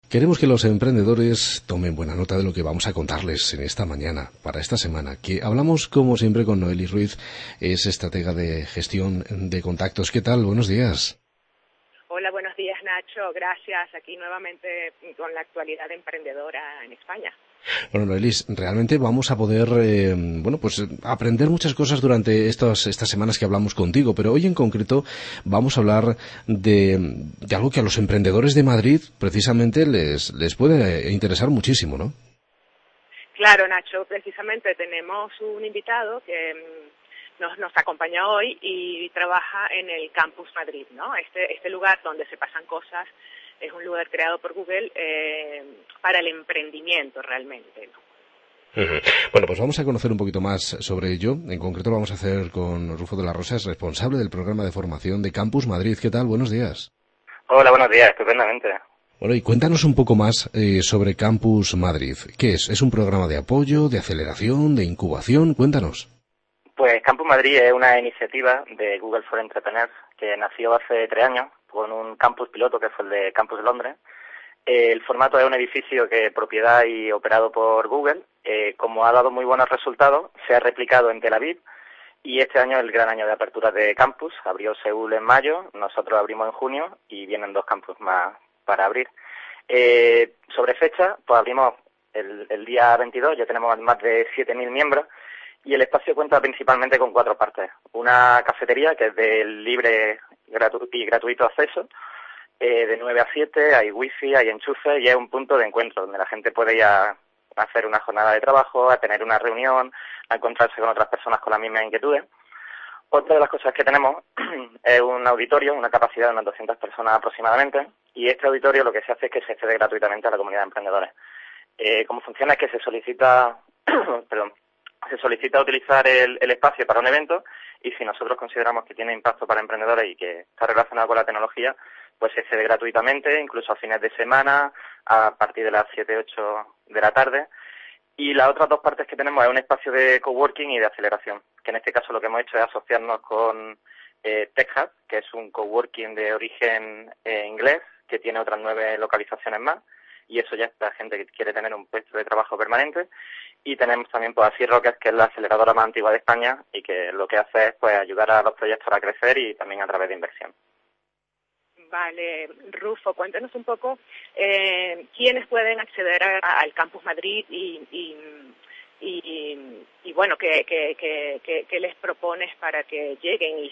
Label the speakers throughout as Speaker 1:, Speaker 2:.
Speaker 1: Queremos que los emprendedores tomen buena nota de lo que vamos a contarles en esta mañana, para esta semana, que hablamos como siempre con Noeli Ruiz, es estratega de gestión de contactos. ¿Qué tal? Buenos días.
Speaker 2: Hola, buenos días, Nacho. Gracias. Aquí nuevamente con la actualidad emprendedora en España.
Speaker 1: Bueno, Noelis, realmente vamos a poder, aprender muchas cosas durante estas semanas que hablamos contigo, pero hoy en concreto vamos a hablar de algo que a los emprendedores de Madrid precisamente les puede interesar muchísimo, ¿no?
Speaker 2: Claro, Nacho. Precisamente tenemos un invitado que nos acompaña hoy y trabaja en el Campus Madrid, ¿no? Este lugar donde se pasan cosas. Es un lugar creado por Google para el emprendimiento realmente, ¿no?
Speaker 1: Bueno, pues vamos a conocer un poquito más sobre ello. En concreto lo vamos a hacer con Rufo de la Rosa, es responsable del programa de formación de Campus Madrid. ¿Qué tal? Buenos días.
Speaker 3: Hola, buenos días, estupendamente.
Speaker 1: Bueno, y cuéntanos un poco más sobre Campus Madrid. ¿Qué es? ¿Es un programa de apoyo, de aceleración, de incubación? Cuéntanos.
Speaker 3: Pues Campus Madrid es una iniciativa de Google for Entrepreneurs que nació hace 3 años con un campus piloto que fue el de Campus Londres. El formato es un edificio que es propiedad y operado por Google. Como ha dado muy buenos resultados, se ha replicado en Tel Aviv y este año es el gran año de apertura de campus. Abrió Seúl en mayo, nosotros abrimos en junio y vienen 2 campus más para abrir. Sobre fecha, pues abrimos el día 22, ya tenemos más de 7.000 miembros. Y el espacio cuenta principalmente con 4 partes. Una cafetería que es de libre y gratuito acceso, de 9 a 7, hay wifi, hay enchufe y es un punto de encuentro donde la gente puede ir a hacer una jornada de trabajo, a tener una reunión, a encontrarse con otras personas con las mismas inquietudes. Otra de las cosas que tenemos es un auditorio, una capacidad de unas 200 personas aproximadamente, y este auditorio lo que se hace es que se accede gratuitamente a la comunidad de emprendedores. Cómo funciona es que se solicita utilizar el espacio para un evento y si nosotros consideramos que tiene impacto para emprendedores y que está relacionado con la tecnología, pues se accede gratuitamente, incluso a fines de semana, a partir de las 7, 8 de la tarde. Y las otras 2 partes que tenemos es un espacio de coworking y de aceleración, que en este caso lo que hemos hecho es asociarnos con Tech Hub, que es un coworking de origen inglés, que tiene otras 9 localizaciones más, y eso ya es para gente que quiere tener un puesto de trabajo permanente. Y tenemos también pues Así Rockets, que es la aceleradora más antigua de España y que lo que hace es pues ayudar a los proyectos a crecer y también a través de inversión.
Speaker 2: Vale, Rufo, cuéntanos un poco quiénes pueden acceder al Campus Madrid y bueno, qué les propones para que lleguen y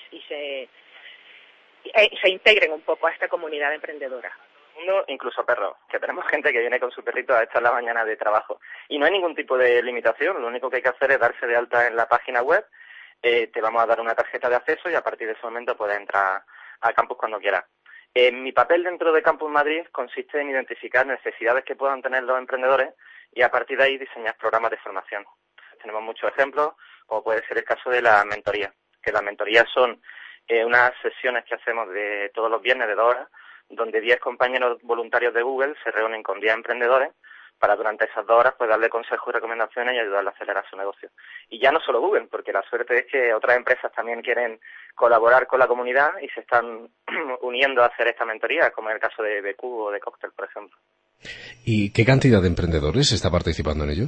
Speaker 2: se integren un poco a esta comunidad emprendedora.
Speaker 3: Incluso perros, que tenemos gente que viene con su perrito a echar la mañana de trabajo. Y no hay ningún tipo de limitación, lo único que hay que hacer es darse de alta en la página web, te vamos a dar una tarjeta de acceso y a partir de ese momento puedes entrar al campus cuando quieras. Mi papel dentro de Campus Madrid consiste en identificar necesidades que puedan tener los emprendedores y a partir de ahí diseñar programas de formación. Tenemos muchos ejemplos, como puede ser el caso de la mentoría, que las mentorías son unas sesiones que hacemos de todos los viernes de 2 horas, donde 10 compañeros voluntarios de Google se reúnen con 10 emprendedores para durante esas 2 horas pues darle consejos y recomendaciones y ayudarle a acelerar su negocio. Y ya no solo Google, porque la suerte es que otras empresas también quieren colaborar con la comunidad y se están uniendo a hacer esta mentoría, como es el caso de BQ o de Cocktail, por ejemplo.
Speaker 1: ¿Y qué cantidad de emprendedores está participando en ello?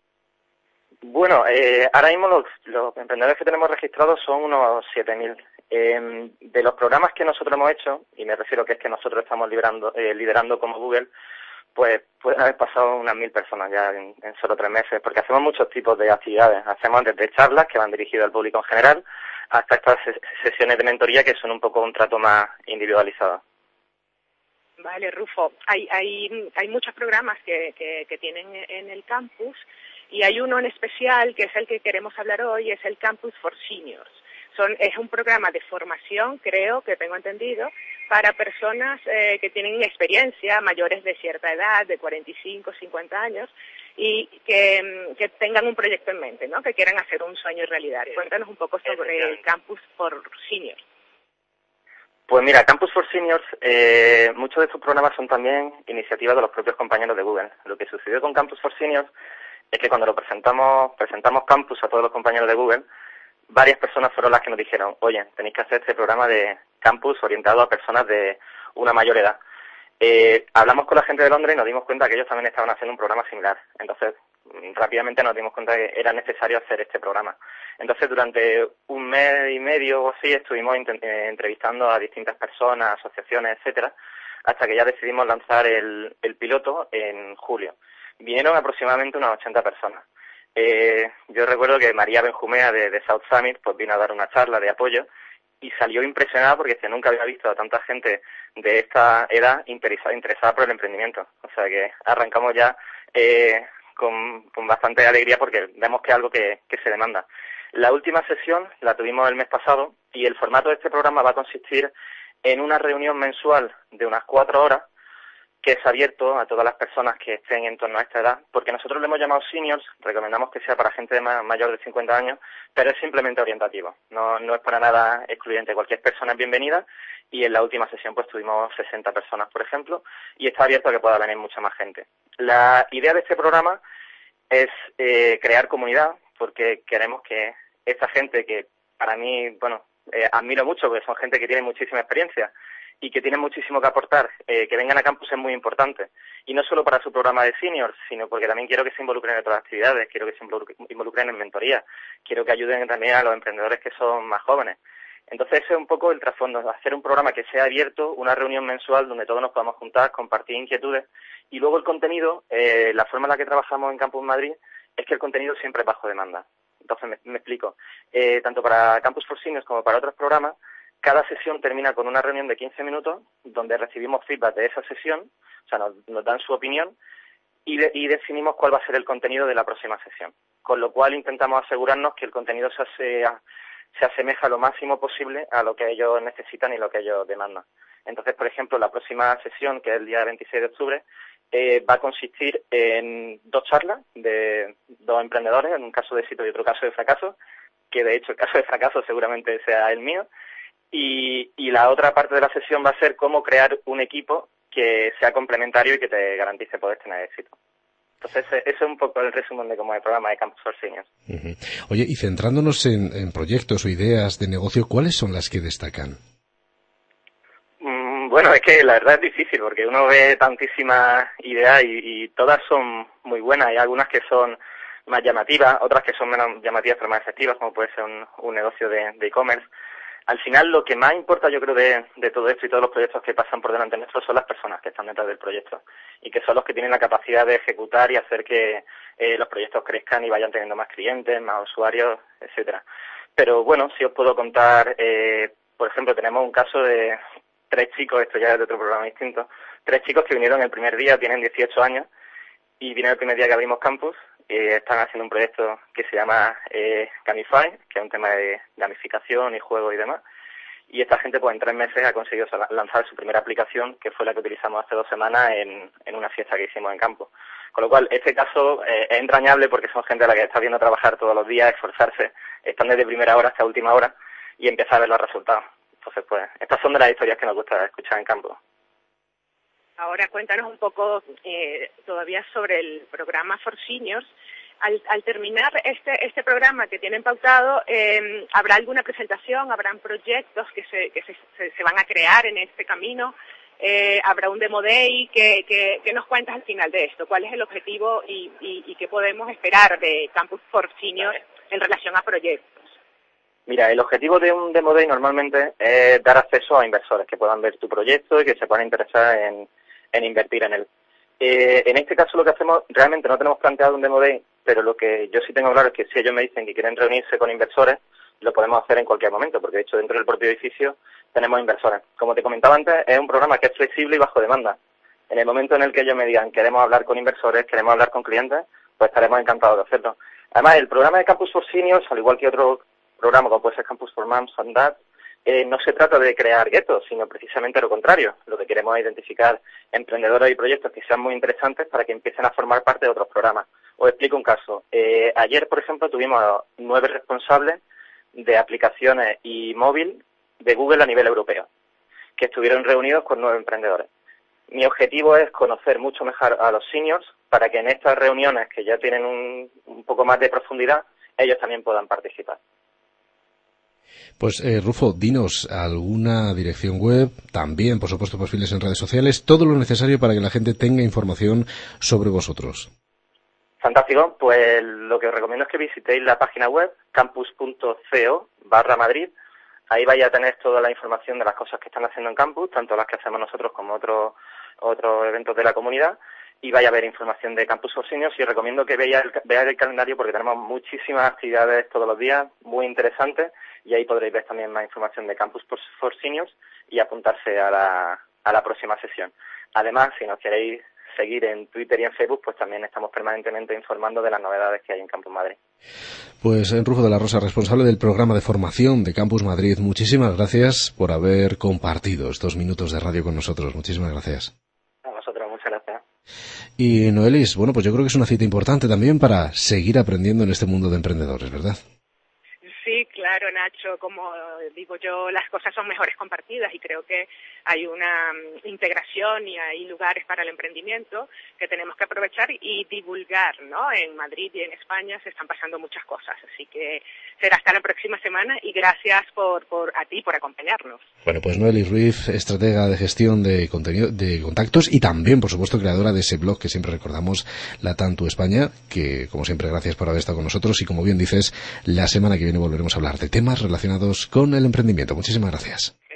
Speaker 3: Bueno, ahora mismo los emprendedores que tenemos registrados son unos 7.000. De los programas que nosotros hemos hecho, y me refiero que es que nosotros estamos liderando como Google, pues pueden haber pasado unas 1.000 personas ya en solo 3 meses, porque hacemos muchos tipos de actividades. Hacemos desde charlas que van dirigidas al público en general, hasta estas sesiones de mentoría que son un poco un trato más individualizado.
Speaker 2: Vale, Rufo, hay muchos programas que tienen en el campus y hay uno en especial que es el que queremos hablar hoy, es el Campus for Seniors. Es un programa de formación, creo que tengo entendido, para personas que tienen experiencia, mayores de cierta edad, de 45, 50 años, y que tengan un proyecto en mente, ¿no? Que quieran hacer un sueño realidad. Cuéntanos un poco sobre el Campus for Seniors.
Speaker 3: Pues mira, Campus for Seniors, muchos de estos programas son también iniciativas de los propios compañeros de Google. Lo que sucedió con Campus for Seniors es que cuando presentamos Campus a todos los compañeros de Google, varias personas fueron las que nos dijeron, oye, tenéis que hacer este programa de campus orientado a personas de una mayor edad. Hablamos con la gente de Londres y nos dimos cuenta que ellos también estaban haciendo un programa similar. Entonces, rápidamente nos dimos cuenta que era necesario hacer este programa. Entonces, durante un mes y medio o así, estuvimos entrevistando a distintas personas, asociaciones, etcétera, hasta que ya decidimos lanzar el piloto en julio. Vinieron aproximadamente unas 80 personas. Yo recuerdo que María Benjumea de South Summit pues vino a dar una charla de apoyo y salió impresionada porque nunca había visto a tanta gente de esta edad interesada por el emprendimiento. O sea que arrancamos ya con bastante alegría porque vemos que es algo que se demanda. La última sesión la tuvimos el mes pasado y el formato de este programa va a consistir en una reunión mensual de unas 4 horas que es abierto a todas las personas que estén en torno a esta edad, porque nosotros le hemos llamado seniors, recomendamos que sea para gente de mayor de 50 años, pero es simplemente orientativo, no es para nada excluyente, cualquier persona es bienvenida, y en la última sesión pues tuvimos 60 personas, por ejemplo, y está abierto a que pueda venir mucha más gente. La idea de este programa es crear comunidad, porque queremos que esta gente que para mí, admiro mucho, porque son gente que tiene muchísima experiencia, y que tienen muchísimo que aportar, que vengan a campus es muy importante. Y no solo para su programa de seniors, sino porque también quiero que se involucren en otras actividades, quiero que se involucren en mentoría, quiero que ayuden también a los emprendedores que son más jóvenes. Entonces ese es un poco el trasfondo, hacer un programa que sea abierto, una reunión mensual donde todos nos podamos juntar, compartir inquietudes, y luego el contenido, la forma en la que trabajamos en Campus Madrid es que el contenido siempre es bajo demanda. Entonces me explico. Tanto para Campus for Seniors como para otros programas, cada sesión termina con una reunión de 15 minutos donde recibimos feedback de esa sesión, o sea, nos dan su opinión y definimos cuál va a ser el contenido de la próxima sesión. Con lo cual intentamos asegurarnos que el contenido se asemeja lo máximo posible a lo que ellos necesitan y lo que ellos demandan. Entonces, por ejemplo, la próxima sesión, que es el día 26 de octubre, va a consistir en 2 charlas de 2 emprendedores, en un caso de éxito y otro caso de fracaso, que de hecho el caso de fracaso seguramente sea el mío. Y la otra parte de la sesión va a ser cómo crear un equipo que sea complementario y que te garantice poder tener éxito. Entonces, ese es un poco el resumen de cómo es el programa de Campus for Seniors.
Speaker 1: Uh-huh. Oye, y centrándonos en proyectos o ideas de negocio, ¿cuáles son las que destacan?
Speaker 3: Bueno, es que la verdad es difícil porque uno ve tantísimas ideas y todas son muy buenas. Hay algunas que son más llamativas, otras que son menos llamativas pero más efectivas, como puede ser un negocio de e-commerce. Al final, lo que más importa, yo creo, de todo esto y todos los proyectos que pasan por delante nuestro son las personas que están detrás del proyecto y que son los que tienen la capacidad de ejecutar y hacer que los proyectos crezcan y vayan teniendo más clientes, más usuarios, etcétera. Pero bueno, si os puedo contar, por ejemplo, tenemos un caso de 3 chicos, esto ya es de otro programa distinto, 3 chicos que vinieron el primer día, tienen 18 años y vinieron el primer día que abrimos campus. Están haciendo un proyecto que se llama Gamify, que es un tema de gamificación y juego y demás. Y esta gente, pues en 3 meses ha conseguido lanzar su primera aplicación, que fue la que utilizamos hace 2 semanas en una fiesta que hicimos en campo. Con lo cual, este caso es entrañable porque son gente a la que está viendo trabajar todos los días, esforzarse, están desde primera hora hasta última hora y empezar a ver los resultados. Entonces, pues, estas son de las historias que nos gusta escuchar en campo.
Speaker 2: Ahora cuéntanos un poco todavía sobre el programa For Seniors. Al terminar este programa que tienen pautado, ¿habrá alguna presentación? ¿Habrán proyectos que se van a crear en este camino? ¿Habrá un Demo Day? ¿Qué nos cuentas al final de esto? ¿Cuál es el objetivo y qué podemos esperar de Campus For Seniors en relación a proyectos?
Speaker 3: Mira, el objetivo de un Demo Day normalmente es dar acceso a inversores que puedan ver tu proyecto y que se puedan interesar en invertir en él. En este caso lo que hacemos, realmente no tenemos planteado un Demo Day, pero lo que yo sí tengo claro es que si ellos me dicen que quieren reunirse con inversores, lo podemos hacer en cualquier momento, porque de hecho dentro del propio edificio tenemos inversores. Como te comentaba antes, es un programa que es flexible y bajo demanda. En el momento en el que ellos me digan queremos hablar con inversores, queremos hablar con clientes, pues estaremos encantados de hacerlo. Además, el programa de Campus for Seniors, al igual que otro programa como puede ser Campus for Moms and Dads, no se trata de crear guetos, sino precisamente lo contrario. Lo que queremos es identificar emprendedores y proyectos que sean muy interesantes para que empiecen a formar parte de otros programas. Os explico un caso. Ayer, por ejemplo, tuvimos a 9 responsables de aplicaciones y móvil de Google a nivel europeo, que estuvieron reunidos con 9 emprendedores. Mi objetivo es conocer mucho mejor a los seniors para que en estas reuniones, que ya tienen un poco más de profundidad, ellos también puedan participar.
Speaker 1: Pues Rufo, dinos alguna dirección web, también por supuesto perfiles en redes sociales, todo lo necesario para que la gente tenga información sobre vosotros.
Speaker 3: Fantástico, pues lo que os recomiendo es que visitéis la página web campus.co/Madrid. Ahí vais a tener toda la información de las cosas que están haciendo en campus, tanto las que hacemos nosotros como otros eventos de la comunidad, y vais a ver información de Campus for Seniors, y os recomiendo que veáis el calendario porque tenemos muchísimas actividades todos los días, muy interesantes, y ahí podréis ver también más información de Campus for Seniors y apuntarse a la próxima sesión. Además, si nos queréis seguir en Twitter y en Facebook, pues también estamos permanentemente informando de las novedades que hay en Campus Madrid.
Speaker 1: Pues Rufo de la Rosa, responsable del programa de formación de Campus Madrid, muchísimas gracias por haber compartido estos minutos de radio con nosotros. Muchísimas gracias.
Speaker 3: A vosotros, muchas gracias.
Speaker 1: Y Noelis, bueno, pues yo creo que es una cita importante también para seguir aprendiendo en este mundo de emprendedores, ¿verdad?
Speaker 2: Sí, claro, Nacho, como digo yo, las cosas son mejores compartidas y creo que hay una integración y hay lugares para el emprendimiento que tenemos que aprovechar y divulgar, ¿no? En Madrid y en España se están pasando muchas cosas, así que será hasta la próxima semana y gracias a ti por acompañarnos.
Speaker 1: Bueno, pues Noelis Ruiz, estratega de gestión de contactos y también, por supuesto, creadora de ese blog que siempre recordamos, Latam Tu España, que como siempre gracias por haber estado con nosotros y como bien dices, la semana que viene volveremos a hablar de temas relacionados con el emprendimiento. Muchísimas gracias.